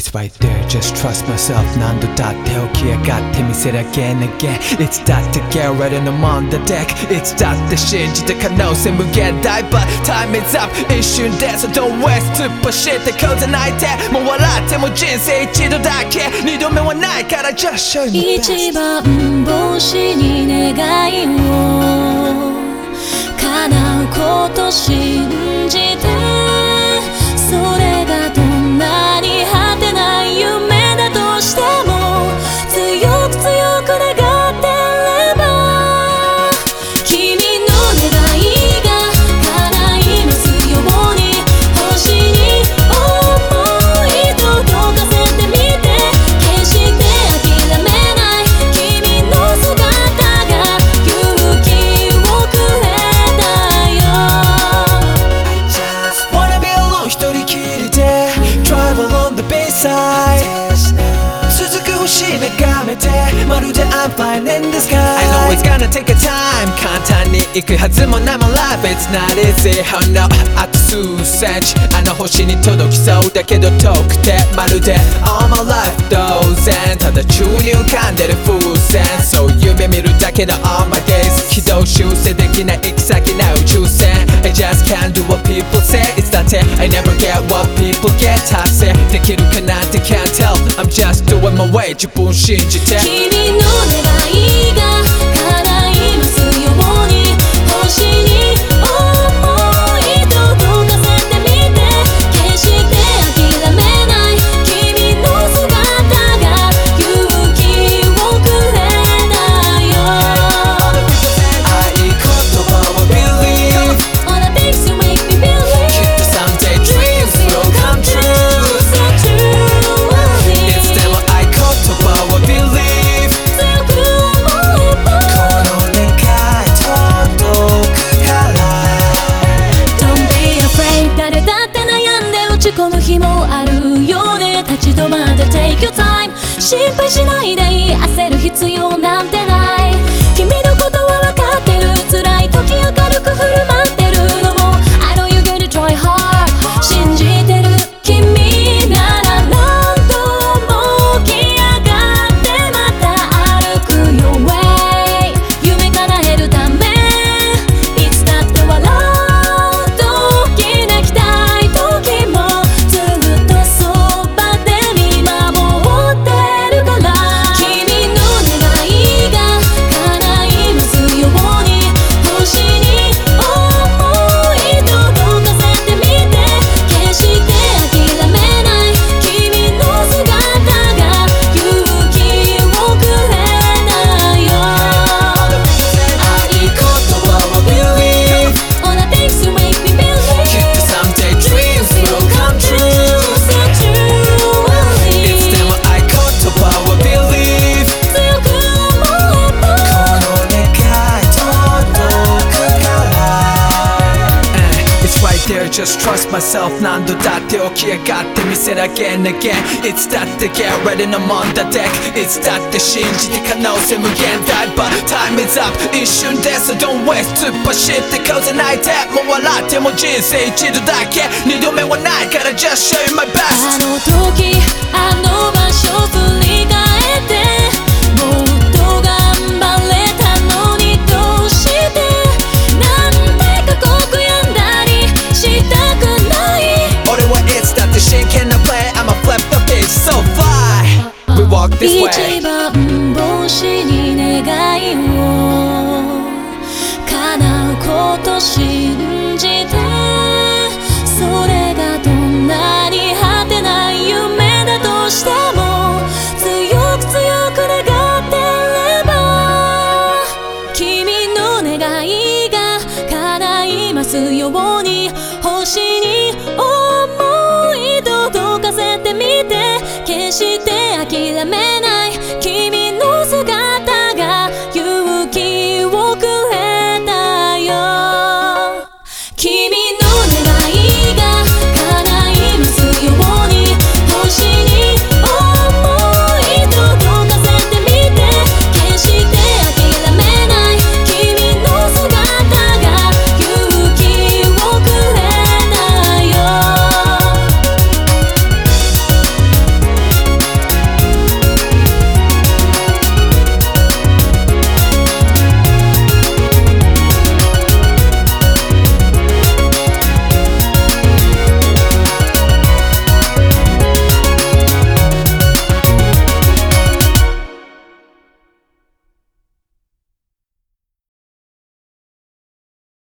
It's right there, just trust myself 何度だって起き上がってみせる again again It's that to get right in the on the deck It's that って信じた可能性無限大 But time is up 一瞬で So don't waste 突っ走ってこざないでもう笑っても人生一度だけ二度目はないから Just show me best 一番星に願いを叶うこと信じてそれがどんなに果てない夢だとしても強く強く願ってれば君の願いが叶いますように星に想い届かせてみて決して諦めない君の姿が勇気をくれたよ I just wanna be alone 一人きりで Drive along the bayside 続く星眺めてまるで I'm flying in the sky I know it's gonna take a time 簡単に行くはずもないもん Life it's not easy Oh no あと数センチあの星に届きそうだけど遠くてまるで All my life 当然ただ宙に浮かんでる風船そう夢見るだけの All my days 軌道修正できない行き先な宇宙船 I just can't do what people say It's that I never get what people get 達成できるかなんて can't tell I'm just doing my way 自分信じて君の願いが叶いますように星に想い届かせてみて決して諦めない君の姿が勇気をくれたよ合言葉を believe All the things you make me believe きっと someday dreams will come true So true It's them 合言葉を believe 強く思えばこの願い届くから Don't be afraid 誰だって悩んで落ち込む日もあるよね立ち止まって Take your time 心配しないでいい焦る必要なんてない君のことは分かってる辛い時明るく振る舞ってるのも I know you're gonna try hard 信じてる君なら何度も起き上がってまた歩く Your way 夢叶えるためいつだって笑う時泣きたい時もずっとそばで見守ってるから君の願いが叶いますように星に想い届かせてみて決して諦めない君の姿が勇気をくれたよ合言葉を believe All the things you make me believe きっと someday dreams will come true So true It's them 合言葉を believe 強く思えばこの願い届くから It's right there, just trust myself 何度だって起き上がってみせる again again It's that to get ready I'm on the deck It's that って信じて可能性無限大 But time is up 一瞬で So don't waste 突っ走ってこざないでもう笑っても人生一度だけ二度目はないから Just show you my best あの時あの場所振り返ってもっと頑張れたのにどうしてなんて過酷病んだりしたくない俺は It's that って真剣な play I'ma flip the page So fly We walk this way 一番星に願いを叶うこと信じてそれがどんなに果てない夢だとしても強く強く願ってれば君の願いが叶いますように星に想い届かせてみて決して諦めない